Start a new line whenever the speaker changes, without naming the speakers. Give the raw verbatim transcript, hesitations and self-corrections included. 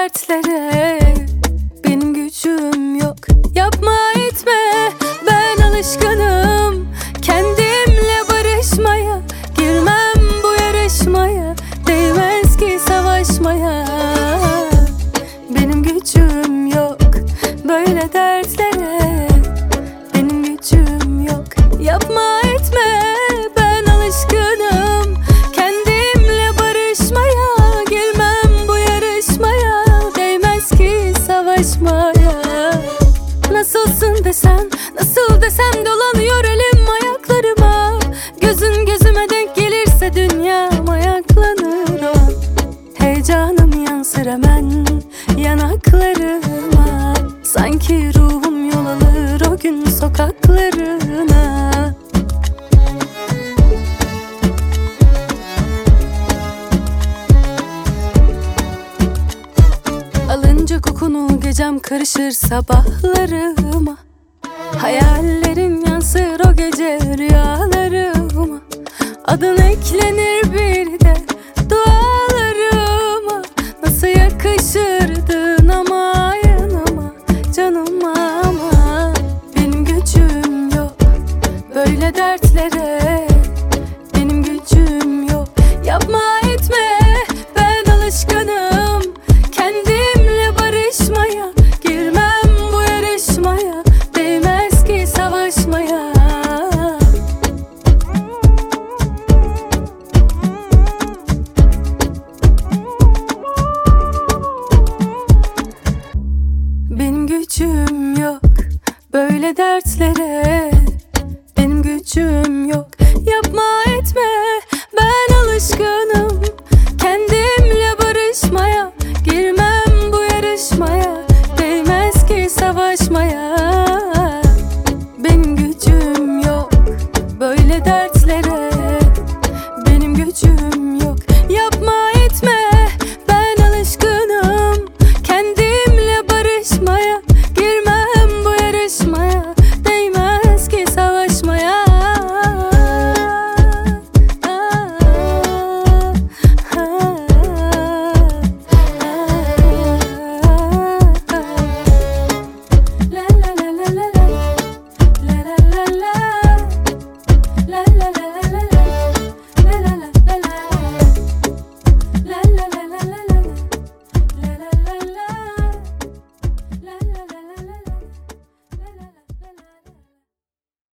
dertlere benim gücüm yok. Yapma etme, ben alışkınım kendimle barışmaya. Girmem bu yarışmaya, değmez ki savaşmaya. Benim gücüm yok böyle dertlere, benim gücüm yok. Yapma etme, ben alışkınım kendimle barışmaya. Girmem bu yarışmaya, değmez ki savaşmaya. Nasılsın desem, nasıl desem dolanıyor elim ayaklarıma. Gözün gözüme denk gelirse dünyam ayaklanır o an. Heyecanım yansır hemen yanaklarıma. Sanki ruhum yol alır o gün sokaklarına. Alınca kokunu gecem karışır sabahlarıma. Hayallerin yansır o gece rüyalarıma. Adın eklenir bir de dualarıma. Nasıl yakışırdın ama yanıma, canıma ama. Benim gücüm yok böyle dertlere, benim gücüm yok. Yapma etme, ben alışkınım kendimle barışmaya. Girmem bu yarışmaya, değmez ki savaşmaya. Benim gücüm yok böyle dertlere, benim gücüm yok.